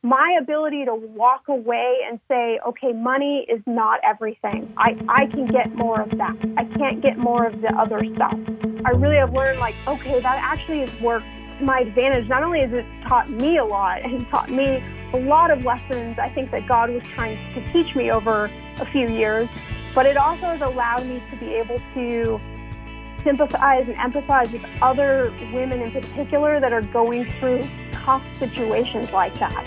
my ability to walk away and say, okay, money is not everything. I can get more of that. I can't get more of the other stuff. I really have learned, like, okay, that actually has worked to my advantage. Not only has it taught me a lot, and taught me a lot of lessons I think that God was trying to teach me over a few years, but it also has allowed me to be able to sympathize and empathize with other women in particular that are going through tough situations like that.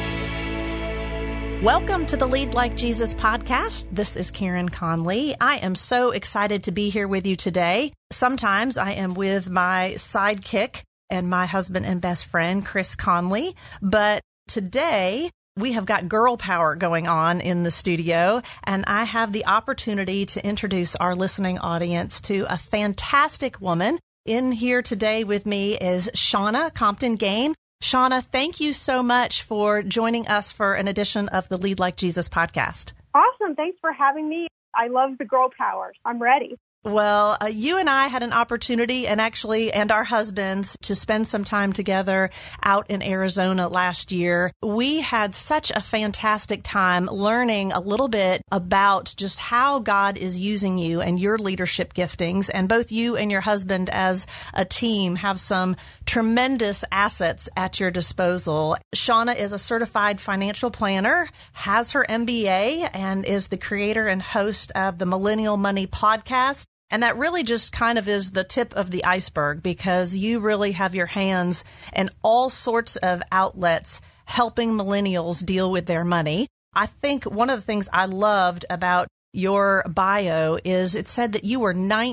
Welcome to the Lead Like Jesus podcast. This is Karen Conley. I am so excited to be here with you today. Sometimes I am with my sidekick and my husband and best friend, Chris Conley, but today we have got girl power going on in the studio, and I have the opportunity to introduce our listening audience to a fantastic woman. In here today with me is Shauna Compton-Gain. Shauna, thank you so much for joining us for an edition of the Lead Like Jesus podcast. Awesome. Thanks for having me. I love the girl power. I'm ready. Well, you and I had an opportunity and our husbands to spend some time together out in Arizona last year. We had such a fantastic time learning a little bit about just how God is using you and your leadership giftings. And both you and your husband as a team have some tremendous assets at your disposal. Shauna is a certified financial planner, has her MBA, and is the creator and host of the Millennial Money podcast. And that really just kind of is the tip of the iceberg, because you really have your hands in all sorts of outlets helping millennials deal with their money. I think one of the things I loved about your bio is it said that you were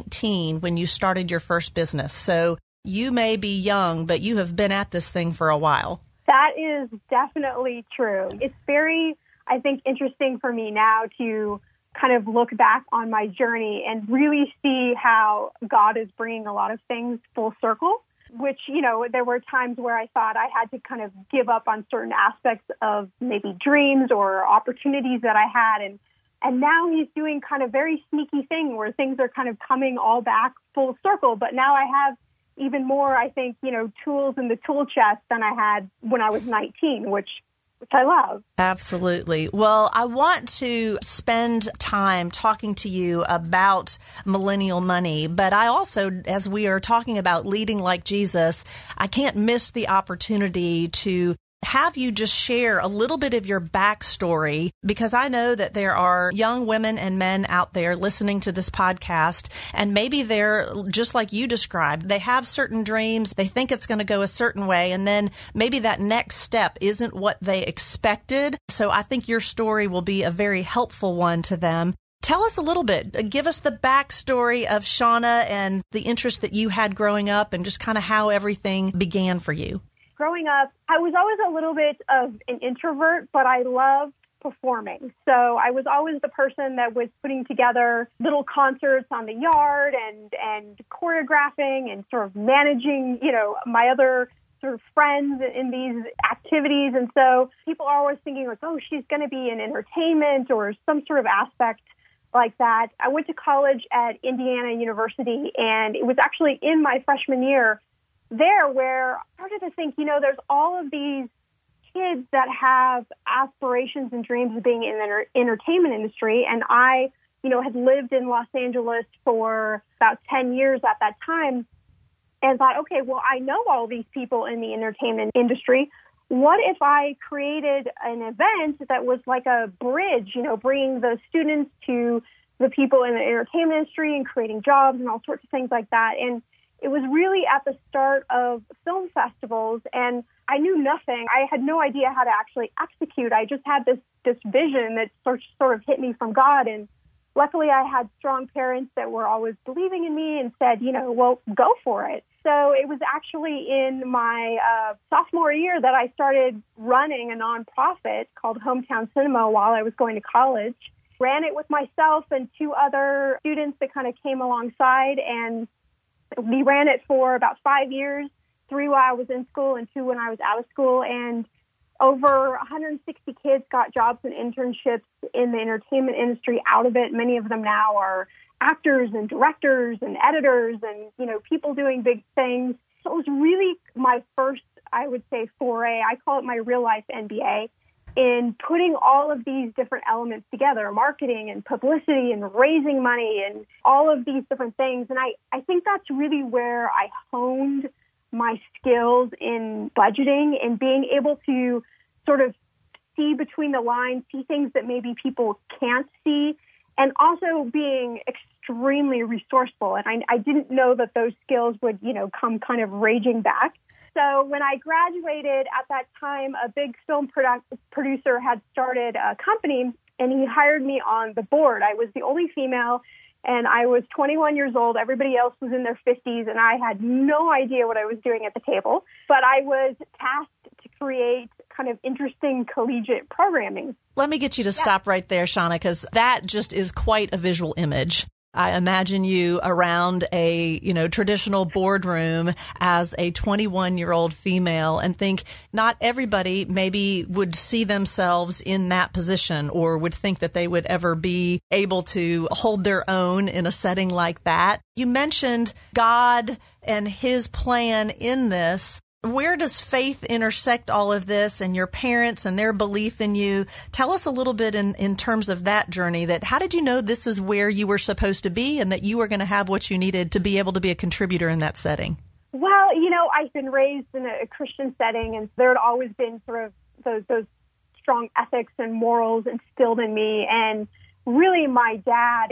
19 when you started your first business. So you may be young, but you have been at this thing for a while. That is definitely true. It's very, I think, interesting for me now to kind of look back on my journey and really see how God is bringing a lot of things full circle, which, there were times where I thought I had to kind of give up on certain aspects of maybe dreams or opportunities that I had. And now he's doing kind of very sneaky thing where things are kind of coming all back full circle. But now I have even more, I think, tools in the tool chest than I had when I was 19, which I love. Absolutely. Well, I want to spend time talking to you about millennial money, but I also, as we are talking about leading like Jesus, I can't miss the opportunity to have you just share a little bit of your backstory, because I know that there are young women and men out there listening to this podcast, and maybe they're just like you described. They have certain dreams. They think it's going to go a certain way, and then maybe that next step isn't what they expected. So I think your story will be a very helpful one to them. Tell us a little bit. Give us the backstory of Shauna and the interest that you had growing up and just kind of how everything began for you. Growing up, I was always a little bit of an introvert, but I loved performing. So I was always the person that was putting together little concerts on the yard and choreographing and sort of managing, my other sort of friends in these activities. And so people are always thinking like, oh, she's going to be in entertainment or some sort of aspect like that. I went to college at Indiana University, and it was actually in my freshman year there where I started to think, there's all of these kids that have aspirations and dreams of being in the entertainment industry. And I, had lived in Los Angeles for about 10 years at that time and thought, okay, well, I know all these people in the entertainment industry. What if I created an event that was like a bridge, bringing the students to the people in the entertainment industry and creating jobs and all sorts of things like that. And it was really at the start of film festivals, and I knew nothing. I had no idea how to actually execute. I just had this vision that sort of hit me from God, and luckily I had strong parents that were always believing in me and said, well, go for it. So it was actually in my sophomore year that I started running a nonprofit called Hometown Cinema while I was going to college. Ran it with myself and two other students that kind of came alongside, and we ran it for about 5 years, 3 while I was in school and 2 when I was out of school. And over 160 kids got jobs and internships in the entertainment industry out of it. Many of them now are actors and directors and editors and, people doing big things. So it was really my first I would say, foray. I call it my real life MBA in putting all of these different elements together, marketing and publicity and raising money and all of these different things. And I think that's really where I honed my skills in budgeting and being able to sort of see between the lines, see things that maybe people can't see, and also being extremely resourceful. And I didn't know that those skills would, come kind of raging back. So when I graduated at that time, a big film producer had started a company, and he hired me on the board. I was the only female, and I was 21 years old. Everybody else was in their 50s, and I had no idea what I was doing at the table. But I was tasked to create kind of interesting collegiate programming. Let me get you to stop right there, Shauna, because that just is quite a visual image. I imagine you around a, traditional boardroom as a 21-year-old female and think not everybody maybe would see themselves in that position or would think that they would ever be able to hold their own in a setting like that. You mentioned God and his plan in this. Where does faith intersect all of this and your parents and their belief in you? Tell us a little bit in terms of that journey. That how did you know this is where you were supposed to be and that you were going to have what you needed to be able to be a contributor in that setting? Well, I've been raised in a Christian setting, and there had always been sort of those strong ethics and morals instilled in me. And really, my dad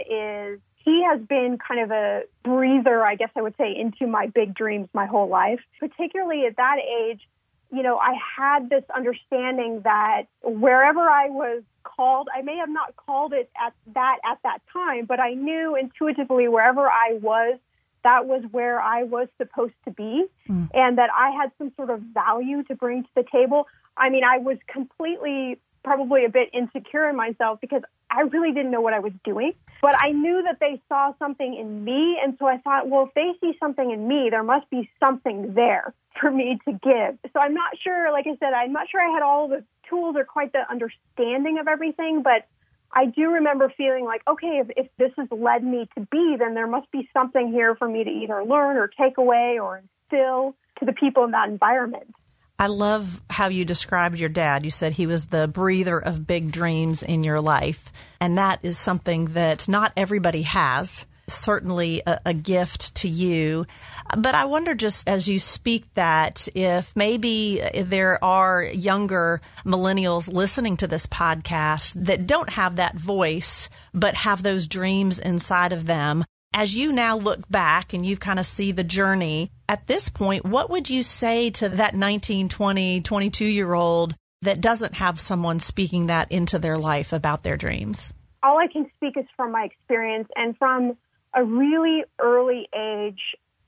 he has been kind of a breather, I guess I would say, into my big dreams my whole life. Particularly at that age, I had this understanding that wherever I was called, I may have not called it at that time, but I knew intuitively wherever I was, that was where I was supposed to be, and that I had some sort of value to bring to the table. I mean, I was completely probably a bit insecure in myself because I really didn't know what I was doing. But I knew that they saw something in me, and so I thought, well, if they see something in me, there must be something there for me to give. So I'm not sure, like I said, I'm not sure I had all the tools or quite the understanding of everything, but I do remember feeling like, okay, if this has led me to be, then there must be something here for me to either learn or take away or instill to the people in that environment. I love how you described your dad. You said he was the breather of big dreams in your life. And that is something that not everybody has. Certainly a gift to you. But I wonder, just as you speak that, if maybe there are younger millennials listening to this podcast that don't have that voice, but have those dreams inside of them. As you now look back and you kind of see the journey, at this point, what would you say to that 19, 20, 22-year-old that doesn't have someone speaking that into their life about their dreams? All I can speak is from my experience, and from a really early age,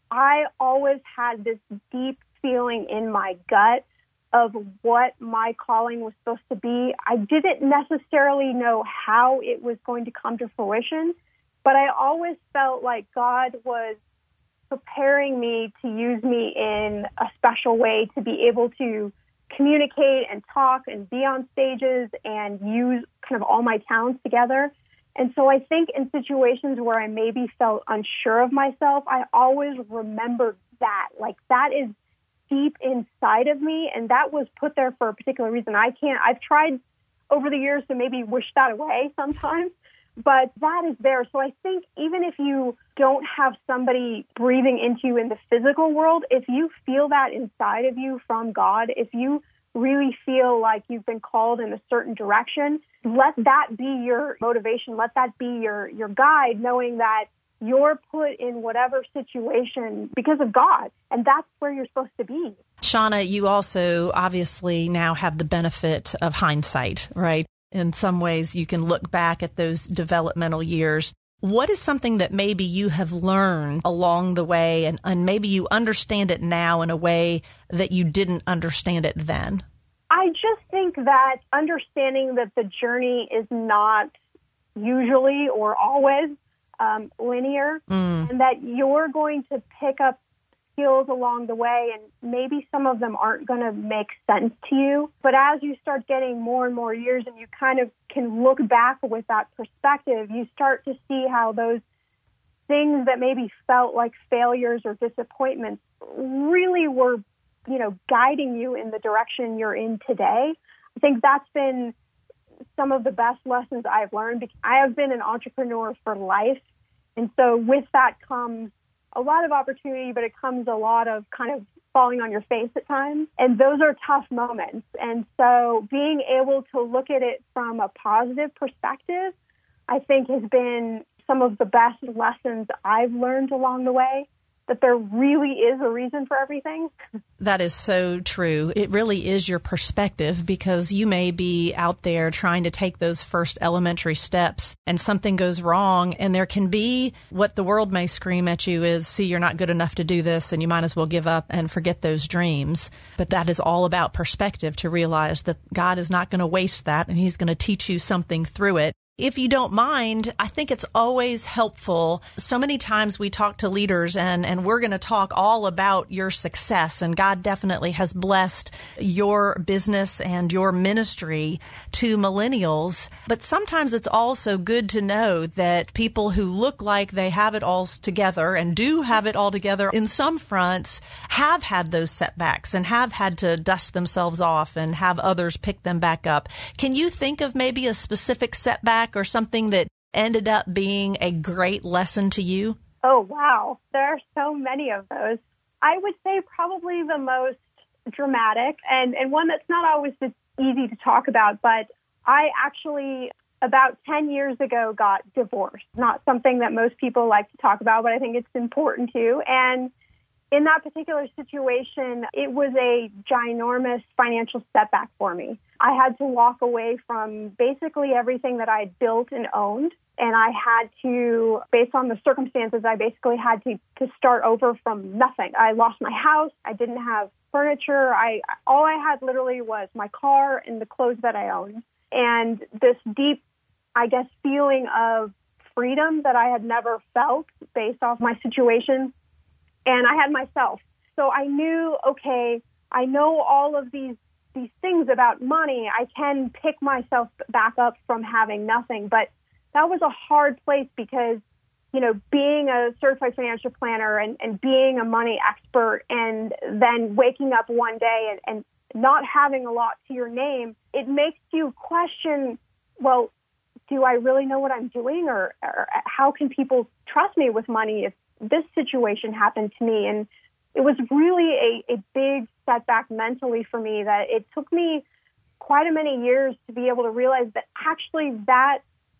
I always had this deep feeling in my gut of what my calling was supposed to be. I didn't necessarily know how it was going to come to fruition, but I always felt like God was preparing me to use me in a special way to be able to communicate and talk and be on stages and use kind of all my talents together. And so I think in situations where I maybe felt unsure of myself, I always remembered that. Like, that is deep inside of me, and that was put there for a particular reason. I've tried over the years to maybe wish that away sometimes, but that is there. So I think even if you don't have somebody breathing into you in the physical world, if you feel that inside of you from God, if you really feel like you've been called in a certain direction, let that be your motivation. Let that be your guide, knowing that you're put in whatever situation because of God, and that's where you're supposed to be. Shauna, you also obviously now have the benefit of hindsight, right? In some ways, you can look back at those developmental years. What is something that maybe you have learned along the way, and maybe you understand it now in a way that you didn't understand it then? I just think that understanding that the journey is not usually or always linear, and that you're going to pick up skills along the way, and maybe some of them aren't going to make sense to you. But as you start getting more and more years and you kind of can look back with that perspective, you start to see how those things that maybe felt like failures or disappointments really were guiding you in the direction you're in today. I think that's been some of the best lessons I've learned, because I have been an entrepreneur for life. And so with that comes a lot of opportunity, but it comes a lot of kind of falling on your face at times. And those are tough moments. And so being able to look at it from a positive perspective, I think has been some of the best lessons I've learned along the way, that there really is a reason for everything. That is so true. It really is your perspective, because you may be out there trying to take those first elementary steps and something goes wrong, and there can be what the world may scream at you is, see, you're not good enough to do this and you might as well give up and forget those dreams. But that is all about perspective, to realize that God is not going to waste that and He's going to teach you something through it. If you don't mind, I think it's always helpful. So many times we talk to leaders and we're going to talk all about your success, and God definitely has blessed your business and your ministry to millennials. But sometimes it's also good to know that people who look like they have it all together and do have it all together in some fronts have had those setbacks and have had to dust themselves off and have others pick them back up. Can you think of maybe a specific setback or something that ended up being a great lesson to you? Oh, wow. There are so many of those. I would say probably the most dramatic and one that's not always easy to talk about, but I actually, about 10 years ago, got divorced. Not something that most people like to talk about, but I think it's important to. And in that particular situation, it was a ginormous financial setback for me. I had to walk away from basically everything that I had built and owned. And I had to, based on the circumstances, I basically had to start over from nothing. I lost my house. I didn't have furniture. All I had literally was my car and the clothes that I owned. And this deep, I guess, feeling of freedom that I had never felt based off my situation. And I had myself. So I knew, okay, I know all of these things about money. I can pick myself back up from having nothing. But that was a hard place because, being a certified financial planner and being a money expert and then waking up one day and not having a lot to your name, it makes you question, well, do I really know what I'm doing? Or how can people trust me with money if this situation happened to me? And it was really a big setback mentally for me, that it took me quite a many years to be able to realize that actually that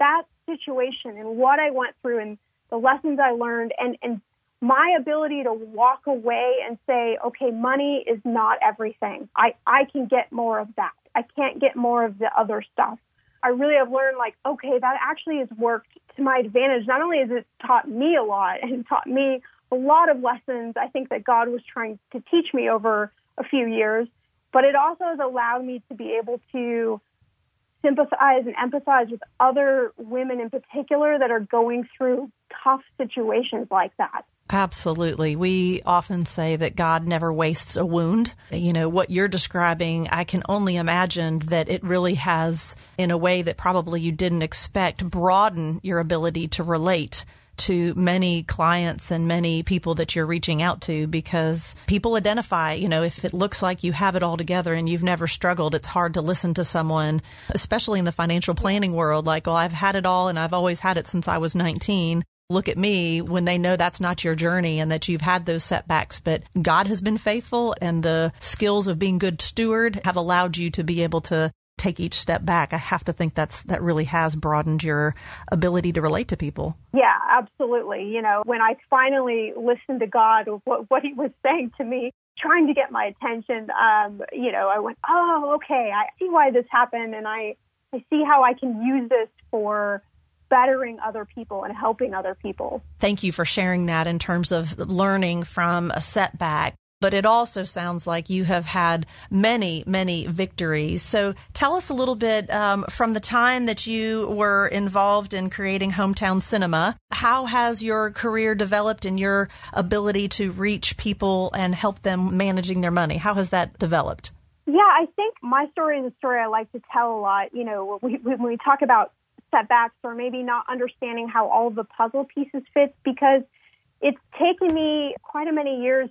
situation and what I went through and the lessons I learned and my ability to walk away and say, okay, money is not everything. I can get more of that. I can't get more of the other stuff. I really have learned, okay, that actually has worked to my advantage. Not only has it taught me a lot and taught me a lot of lessons I think that God was trying to teach me over a few years, but it also has allowed me to be able to sympathize and empathize with other women in particular that are going through tough situations like that. Absolutely. We often say that God never wastes a wound. What you're describing, I can only imagine that it really has, in a way that probably you didn't expect, broaden your ability to relate to many clients and many people that you're reaching out to, because people identify, if it looks like you have it all together and you've never struggled, it's hard to listen to someone, especially in the financial planning world, like, well, I've had it all and I've always had it since I was 19. Look at me, when they know that's not your journey and that you've had those setbacks. But God has been faithful, and the skills of being good steward have allowed you to be able to take each step back. I have to think that really has broadened your ability to relate to people. Yeah, absolutely. When I finally listened to God, what He was saying to me, trying to get my attention, I went, oh, okay, I see why this happened, and I see how I can use this for bettering other people and helping other people. Thank you for sharing that in terms of learning from a setback. But it also sounds like you have had many, many victories. So tell us a little bit from the time that you were involved in creating Hometown Cinema. How has your career developed and your ability to reach people and help them managing their money? How has that developed? Yeah, I think my story is a story I like to tell a lot. When we talk about setbacks or maybe not understanding how all of the puzzle pieces fit, because it's taken me quite a many years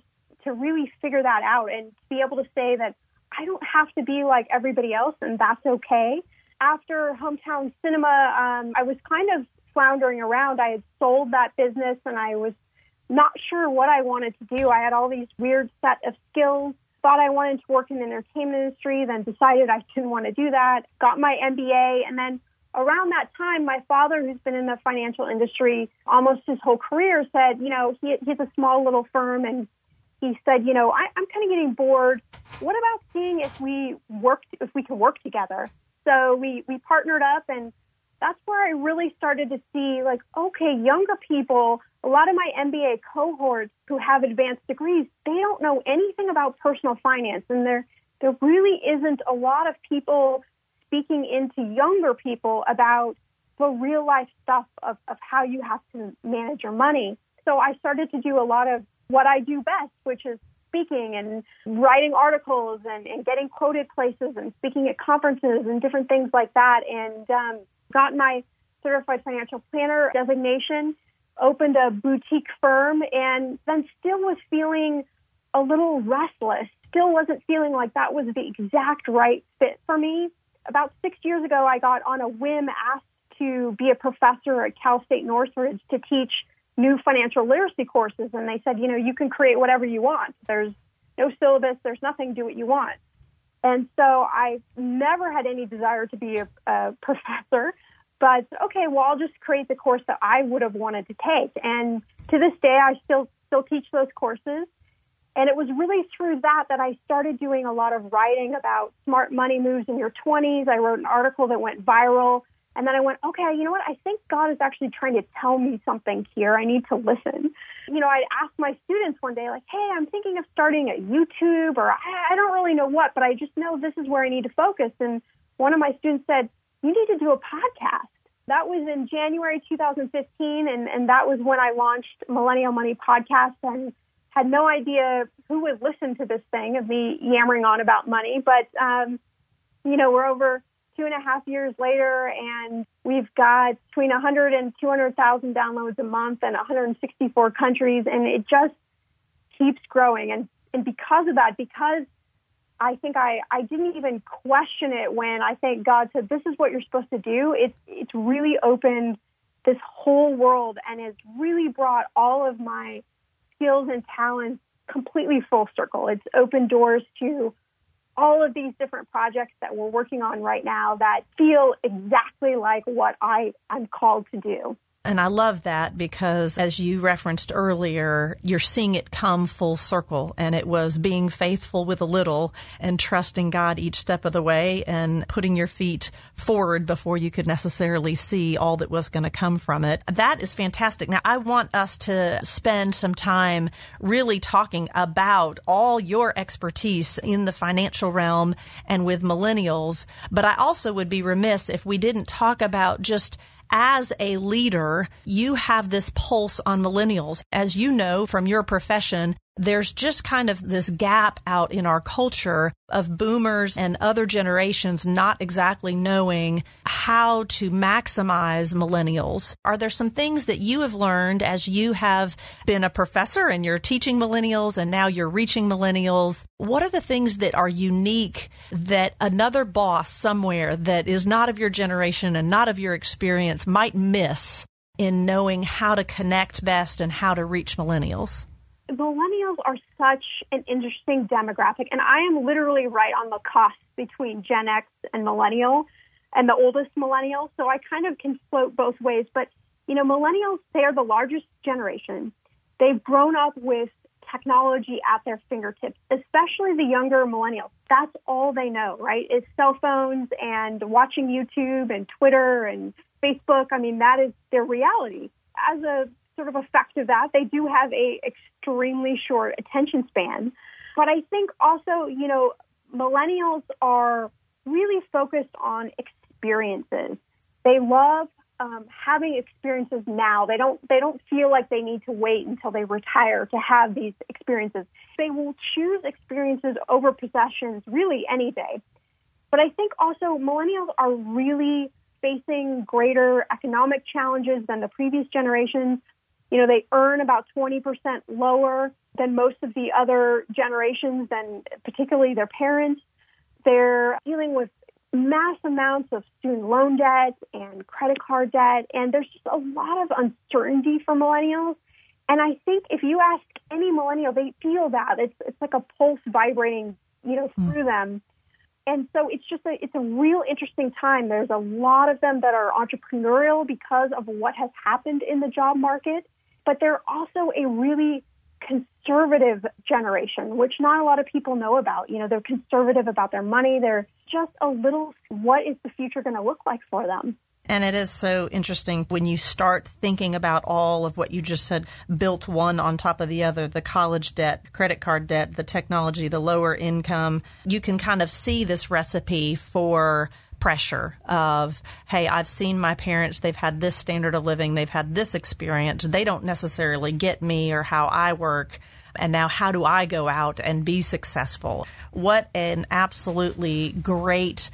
to really figure that out and to be able to say that I don't have to be like everybody else, and that's okay. After Hometown Cinema, I was kind of floundering around. I had sold that business, and I was not sure what I wanted to do. I had all these weird set of skills, thought I wanted to work in the entertainment industry, then decided I didn't want to do that, got my MBA, and then around that time, my father, who's been in the financial industry almost his whole career, said, he has a small little firm, and he said, I'm kind of getting bored. What about seeing if we could work together? So we partnered up, and that's where I really started to see, like, okay, younger people, a lot of my MBA cohorts who have advanced degrees, they don't know anything about personal finance, and there really isn't a lot of people speaking into younger people about the real life stuff of how you have to manage your money. So I started to do a lot of what I do best, which is speaking and writing articles and getting quoted places and speaking at conferences and different things like that, and got my certified financial planner designation, opened a boutique firm, and then still was feeling a little restless, still wasn't feeling like that was the exact right fit for me. About 6 years ago, I got on a whim asked to be a professor at Cal State Northridge to teach new financial literacy courses. And they said, you can create whatever you want. There's no syllabus. There's nothing. Do what you want. And so I never had any desire to be a professor. But, okay, well, I'll just create the course that I would have wanted to take. And to this day, I still teach those courses. And it was really through that I started doing a lot of writing about smart money moves in your 20s. I wrote an article that went viral. And then I went, okay, you know what? I think God is actually trying to tell me something here. I need to listen. I'd ask my students one day, like, hey, I'm thinking of starting a YouTube, or I don't really know what, but I just know this is where I need to focus. And one of my students said, you need to do a podcast. That was in January 2015, and that was when I launched Millennial Money Podcast, and had no idea who would listen to this thing of me yammering on about money. But, we're over 2.5 years later, and we've got between 100 and 200,000 downloads a month in 164 countries, and it just keeps growing. And because of that, because I think I didn't even question it when I think God said, this is what you're supposed to do, it's really opened this whole world and has really brought all of my skills and talents completely full circle. It's opened doors to all of these different projects that we're working on right now that feel exactly like what I'm called to do. And I love that because, as you referenced earlier, you're seeing it come full circle. And it was being faithful with a little and trusting God each step of the way and putting your feet forward before you could necessarily see all that was going to come from it. That is fantastic. Now, I want us to spend some time really talking about all your expertise in the financial realm and with millennials. But I also would be remiss if we didn't talk about just as a leader, you have this pulse on millennials. As you know from your profession, there's just kind of this gap out in our culture of boomers and other generations not exactly knowing how to maximize millennials. Are there some things that you have learned as you have been a professor and you're teaching millennials and now you're reaching millennials? What are the things that are unique that another boss somewhere that is not of your generation and not of your experience might miss in knowing how to connect best and how to reach millennials? Millennials are such an interesting demographic, and I am literally right on the cusp between Gen X and millennial, and the oldest millennial, so I kind of can float both ways. But, millennials, they are the largest generation. They've grown up with technology at their fingertips, especially the younger millennials. That's all they know, right, is cell phones and watching YouTube and Twitter and Facebook. I mean, that is their reality. As a sort of effect of that, they do have a extremely short attention span. But I think also, millennials are really focused on experiences. They love having experiences now. They don't feel like they need to wait until they retire to have these experiences. They will choose experiences over possessions really any day. But I think also millennials are really facing greater economic challenges than the previous generations. They earn about 20% lower than most of the other generations, and particularly their parents. They're dealing with mass amounts of student loan debt and credit card debt, and there's just a lot of uncertainty for millennials. And I think if you ask any millennial, they feel that. It's like a pulse vibrating, through them. And so it's a real interesting time. There's a lot of them that are entrepreneurial because of what has happened in the job market, but they're also a really conservative generation, which not a lot of people know about. They're conservative about their money. They're just a little, what is the future going to look like for them? And it is so interesting when you start thinking about all of what you just said, built one on top of the other, the college debt, credit card debt, the technology, the lower income. You can kind of see this recipe for pressure of, hey, I've seen my parents, they've had this standard of living, they've had this experience. They don't necessarily get me or how I work. And now how do I go out and be successful? What an absolutely great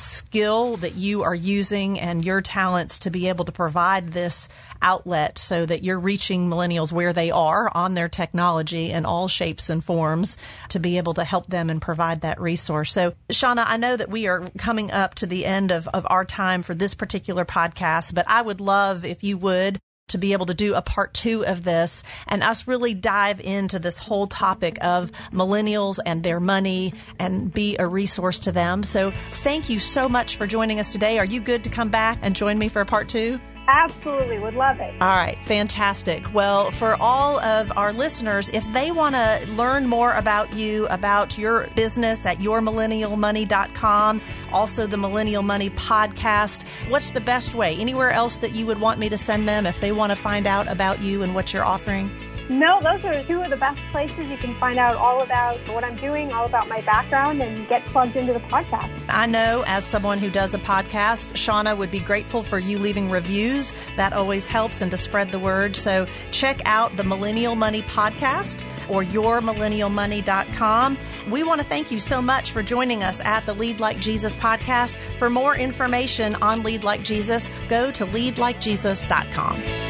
skill that you are using and your talents to be able to provide this outlet so that you're reaching millennials where they are on their technology in all shapes and forms to be able to help them and provide that resource. So, Shauna, I know that we are coming up to the end of our time for this particular podcast, but I would love if you would to be able to do a part 2 of this and us really dive into this whole topic of millennials and their money and be a resource to them. So thank you so much for joining us today. Are you good to come back and join me for a part 2? Absolutely. Would love it. All right. Fantastic. Well, for all of our listeners, if they want to learn more about you, about your business at yourmillennialmoney.com, also the Millennial Money Podcast, what's the best way? Anywhere else that you would want me to send them if they want to find out about you and what you're offering? No, those are 2 of the best places you can find out all about what I'm doing, all about my background, and get plugged into the podcast. I know as someone who does a podcast, Shauna would be grateful for you leaving reviews. That always helps and to spread the word. So check out the Millennial Money Podcast or yourmillennialmoney.com. We want to thank you so much for joining us at the Lead Like Jesus podcast. For more information on Lead Like Jesus, go to leadlikejesus.com.